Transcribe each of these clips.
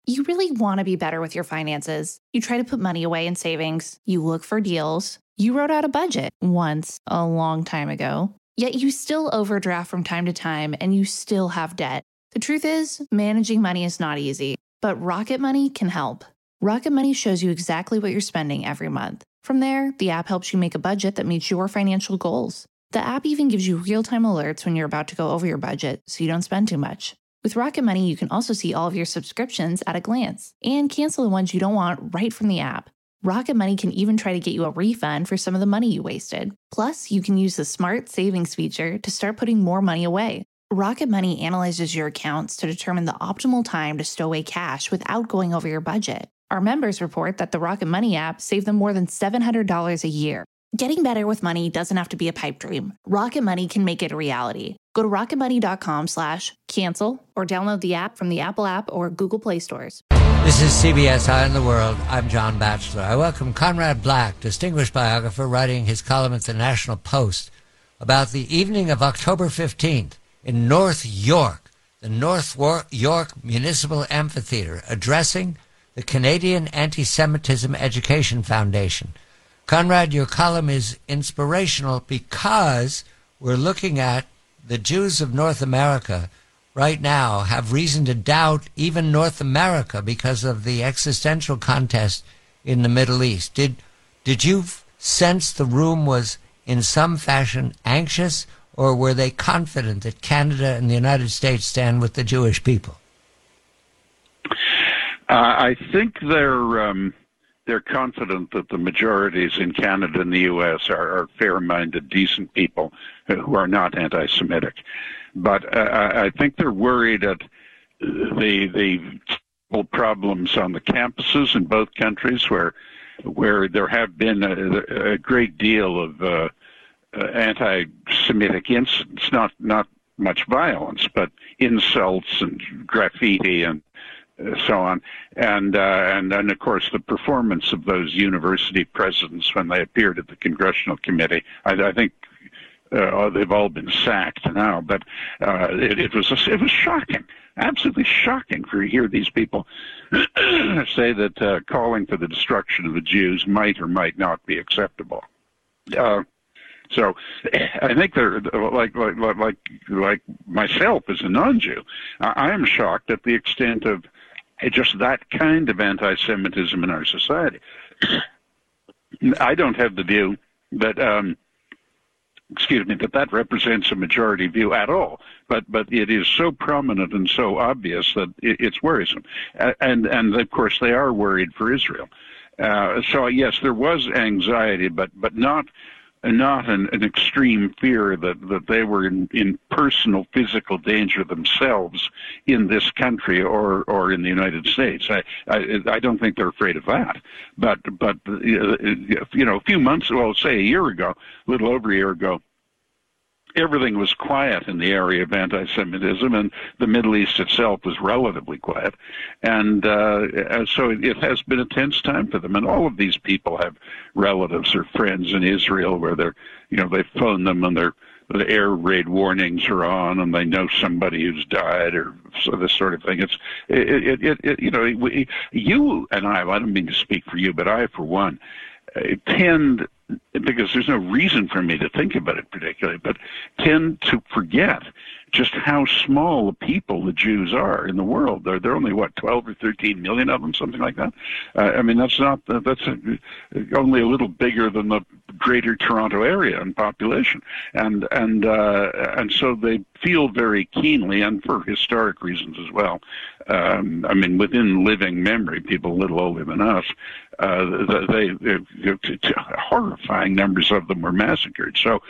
You really want to be better with your finances. You try to put money away in savings. You look for deals. You wrote out a budget once, a long time ago. Yet you still overdraft from time to time and you still have debt. The truth is, managing money is not easy, but Rocket Money can help. Rocket Money shows you exactly what you're spending every month. From there, the app helps you make a budget that meets your financial goals. The app even gives you real-time alerts when you're about to go over your budget so you don't spend too much. With Rocket Money, you can also see all of your subscriptions at a glance and cancel the ones you don't want right from the app. Rocket Money can even try to get you a refund for some of the money you wasted. Plus, you can use the Smart Savings feature to start putting more money away. Rocket Money analyzes your accounts to determine the optimal time to stow away cash without going over your budget. Our members report that the Rocket Money app saved them more than $700 a year. Getting better with money doesn't have to be a pipe dream. Rocket Money can make it a reality. Go to rocketmoney.com/cancel or download the app from the Apple App or Google Play stores. This is CBS Eye on the World. I'm John Batchelor. I welcome Conrad Black, distinguished biographer, writing his column at the National Post about the evening of October 15th in North York, the North York Municipal Amphitheater, addressing the Canadian Anti-Semitism Education Foundation. Conrad, your column is inspirational because we're looking at the Jews of North America right now have reason to doubt even North America because of the existential contest in the Middle East. Did you sense the room was in some fashion anxious, or were they confident that Canada and the United States stand with the Jewish people? I think they're confident that the majorities in Canada and the U.S. are fair-minded, decent people who are not anti-Semitic. But I think they're worried at the problems on the campuses in both countries where there have been a great deal of anti-Semitic incidents, not much violence, but insults and graffiti and so on, and of course the performance of those university presidents when they appeared at the Congressional Committee. I think they've all been sacked now, but it was shocking, absolutely shocking, to hear these people say that calling for the destruction of the Jews might or might not be acceptable. So I think they're like myself as a non-Jew. I am shocked at the extent of just that kind of anti-Semitism in our society. I don't have the view that, that represents a majority view at all. But it is so prominent and so obvious that it's worrisome. And of course they are worried for Israel. So yes, there was anxiety, but not an extreme fear that they were in personal physical danger themselves in this country or in the United States. I don't think they're afraid of that. But a few months, well, say a year ago, a little over a year ago, everything was quiet in the area of anti-Semitism, and the Middle East itself was relatively quiet. And so it has been a tense time for them. And all of these people have relatives or friends in Israel where they phone them and the air raid warnings are on, and they know somebody who's died, or so this sort of thing. You and I don't mean to speak for you, but I, for one, tend, because there's no reason for me to think about it particularly, but tend to forget just how small a people the Jews are in the world. They're only, 12 or 13 million of them, something like that. That's only a little bigger than the greater Toronto area in population. And so they feel very keenly, and for historic reasons as well. Within living memory, people a little older than us, horrifying numbers of them were massacred. So,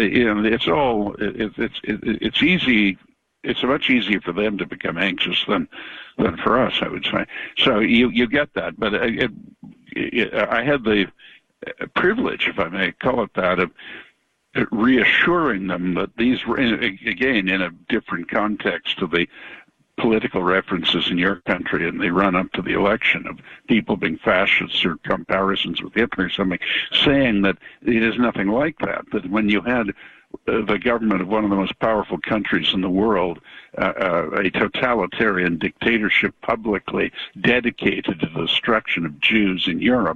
it's easy. It's much easier for them to become anxious than for us, I would say. So you get that, but I had the privilege, if I may call it that, of reassuring them that these were, again, in a different context to the political references in your country in the run-up to the election of people being fascists or comparisons with Hitler or something, saying that it is nothing like that, that when you had the government of one of the most powerful countries in the world, a totalitarian dictatorship publicly dedicated to the destruction of Jews in Europe,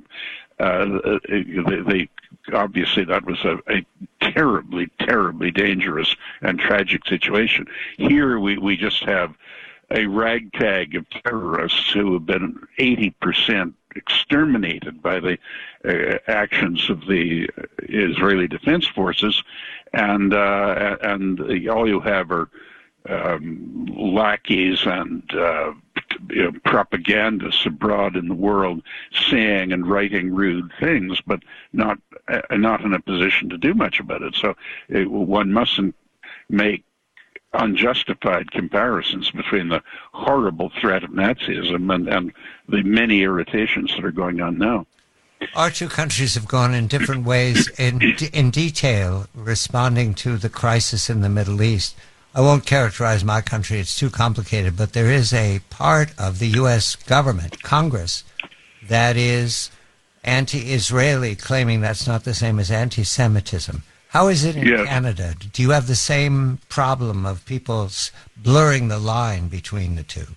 they obviously that was a terribly, terribly dangerous and tragic situation. Here we just have a ragtag of terrorists who have been 80% exterminated by the actions of the Israeli Defense Forces, and all you have are lackeys and propagandists abroad in the world saying and writing rude things, but not in a position to do much about it. So one mustn't make unjustified comparisons between the horrible threat of Nazism and the many irritations that are going on now. Our two countries have gone in different ways in detail responding to the crisis in the Middle East. I won't characterize my country, it's too complicated, but there is a part of the U.S. government, Congress, that is anti-Israeli, claiming that's not the same as anti-Semitism. How is it in Canada? Do you have the same problem of people blurring the line between the two?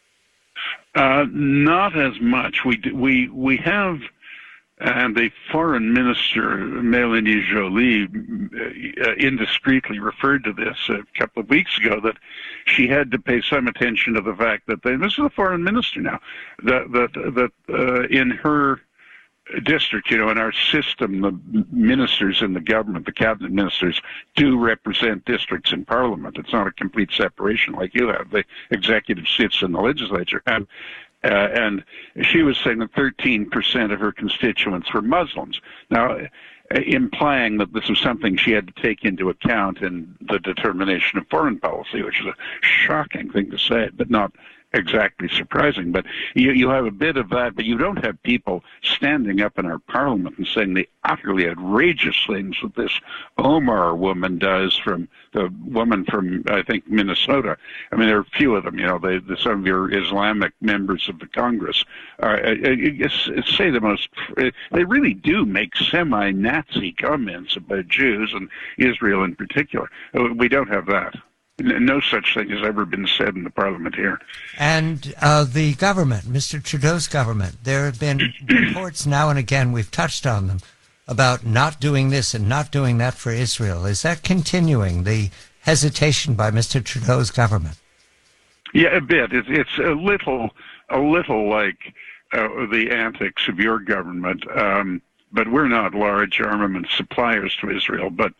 Not as much. We have, and the foreign minister, Mélanie Joly, indiscreetly referred to this a couple of weeks ago, that she had to pay some attention to the fact that this is the foreign minister now, that in her district, in our system, the ministers in the government, the cabinet ministers, do represent districts in Parliament. It's not a complete separation like you have. The executive sits in the legislature. And she was saying that 13% of her constituents were Muslims. Now, implying that this was something she had to take into account in the determination of foreign policy, which is a shocking thing to say, but not exactly surprising. But you have a bit of that, but you don't have people standing up in our parliament and saying the utterly outrageous things that this Omar woman does, from the woman from, I think, Minnesota. I mean, there are a few of them, some of your Islamic members of the Congress say the most, they really do make semi-Nazi comments about Jews and Israel in particular. We don't have that. No such thing has ever been said in the Parliament here. And the government, Mr. Trudeau's government, there have been reports now and again, we've touched on them, about not doing this and not doing that for Israel. Is that continuing, the hesitation by Mr. Trudeau's government? Yeah, a bit. It's a little like the antics of your government, but we're not large armament suppliers to Israel. But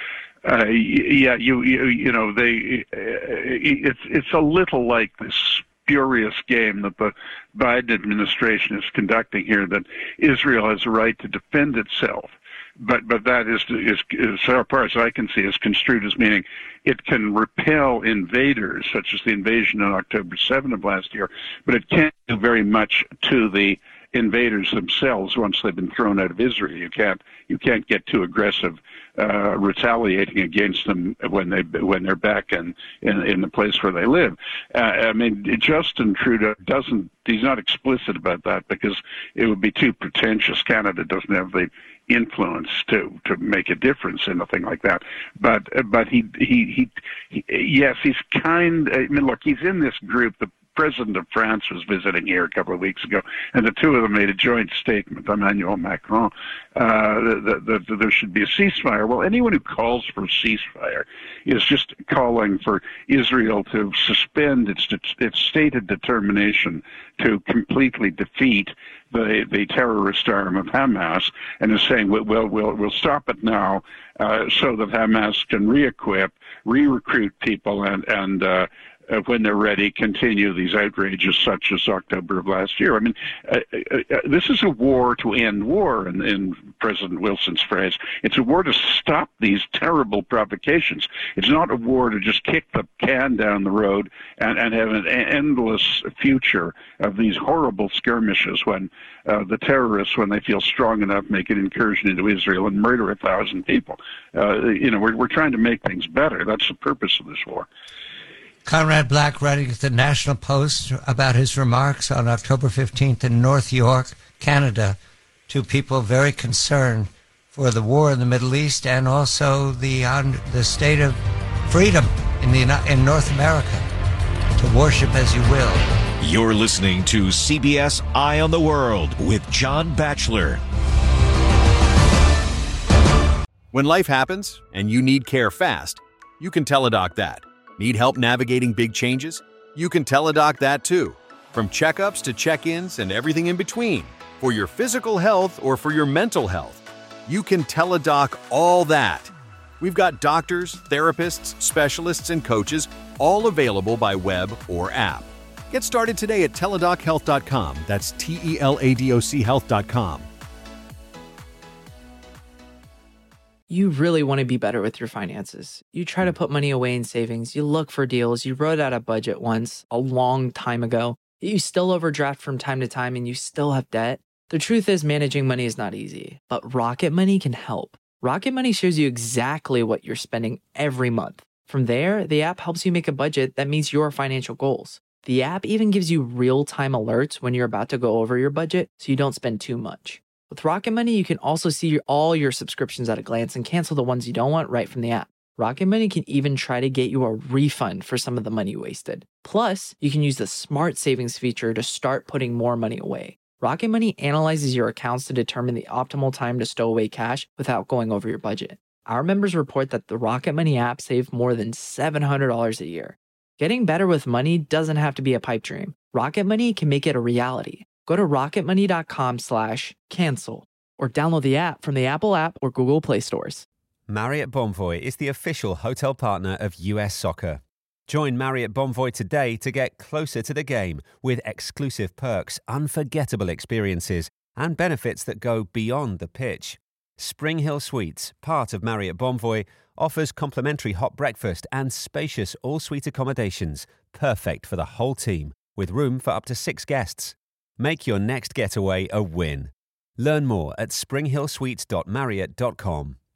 it's a little like this spurious game that the Biden administration is conducting here, that Israel has a right to defend itself. But that is so far as I can see, is construed as meaning it can repel invaders, such as the invasion on October 7 of last year, but it can't do very much to the invaders themselves once they've been thrown out of Israel. You can't get too aggressive retaliating against them when they're back in the place where they live. I mean, Justin Trudeau he's not explicit about that because it would be too pretentious. Canada doesn't have the influence to make a difference in a thing like that. But yes, he's look, he's in this group. The President of France was visiting here a couple of weeks ago, and the two of them made a joint statement, Emmanuel Macron, that there should be a ceasefire. Well, anyone who calls for a ceasefire is just calling for Israel to suspend its stated determination to completely defeat the terrorist arm of Hamas, and is saying we'll stop it now so that Hamas can re-equip, re-recruit people, and when they're ready, continue these outrages such as October of last year. I mean, this is a war to end war, in President Wilson's phrase. It's a war to stop these terrible provocations. It's not a war to just kick the can down the road and have an endless future of these horrible skirmishes when the terrorists, when they feel strong enough, make an incursion into Israel and murder 1,000 people. We're trying to make things better. That's the purpose of this war. Conrad Black, writing at the National Post about his remarks on October 15th in North York, Canada, to people very concerned for the war in the Middle East and also the state of freedom in North America to worship as you will. You're listening to CBS Eye on the World with John Batchelor. When life happens and you need care fast, you can Teladoc that. Need help navigating big changes? You can Teladoc that too. From checkups to check-ins and everything in between. For your physical health or for your mental health, you can Teladoc all that. We've got doctors, therapists, specialists, and coaches all available by web or app. Get started today at teladochealth.com. That's TELADOC health.com. You really want to be better with your finances. You try to put money away in savings. You look for deals. You wrote out a budget once, a long time ago. You still overdraft from time to time and you still have debt. The truth is managing money is not easy, but Rocket Money can help. Rocket Money shows you exactly what you're spending every month. From there, the app helps you make a budget that meets your financial goals. The app even gives you real-time alerts when you're about to go over your budget so you don't spend too much. With Rocket Money, you can also see all your subscriptions at a glance and cancel the ones you don't want right from the app. Rocket Money can even try to get you a refund for some of the money wasted. Plus, you can use the Smart Savings feature to start putting more money away. Rocket Money analyzes your accounts to determine the optimal time to stow away cash without going over your budget. Our members report that the Rocket Money app saved more than $700 a year. Getting better with money doesn't have to be a pipe dream. Rocket Money can make it a reality. Go to rocketmoney.com/cancel or download the app from the Apple App or Google Play stores. Marriott Bonvoy is the official hotel partner of US Soccer. Join Marriott Bonvoy today to get closer to the game with exclusive perks, unforgettable experiences, and benefits that go beyond the pitch. Spring Hill Suites, part of Marriott Bonvoy, offers complimentary hot breakfast and spacious all-suite accommodations, perfect for the whole team, with room for up to 6 guests. Make your next getaway a win. Learn more at springhillsuites.marriott.com.